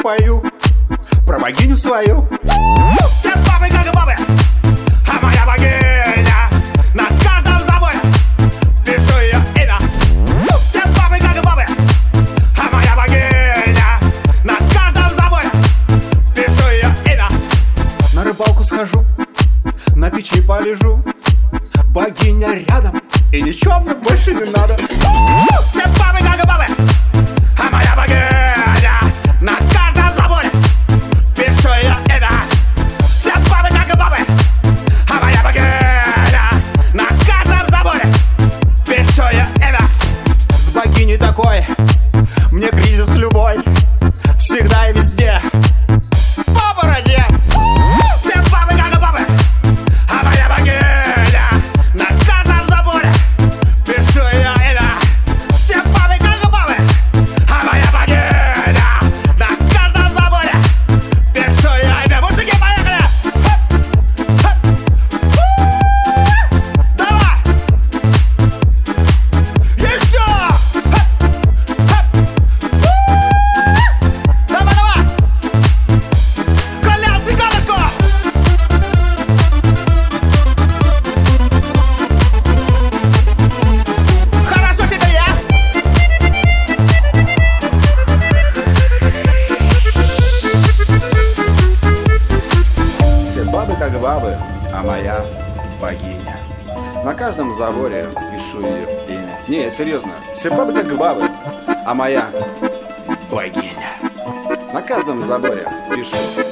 пою про богиню свою. Все бабы как бабы, а моя богиня на каждом заборе пишу ее имя. Все бабы как бабы, а моя богиня на каждом заборе пишу ее имя. На рыбалку схожу, на печи полежу, богиня рядом, и ничего мне больше не надо. Все бабы как бабы, а моя богиня на каждом заборе пишу ее имя. Все бабы как бабы, а моя богиня на каждом заборе пишу ее имя. С богиней такой мне кризис любой, всегда и везде по бороде. Все бабы как бабы, а моя богиня на каждом заборе пишу ее имя. Все бабы как бабы, а моя богиня на каждом заборе пишу ее имя. Мужики, поехали! Хэп, хэп. Давай! Еще! Хэп, хэп. Давай, давай! Колян, цыганочку! Хорошо тебе, я? Все бабы как бабы, а моя богиня. На каждом заборе пишу ее имя. Не, серьезно, все бабы как бабы, а моя богиня. На каждом заборе пишу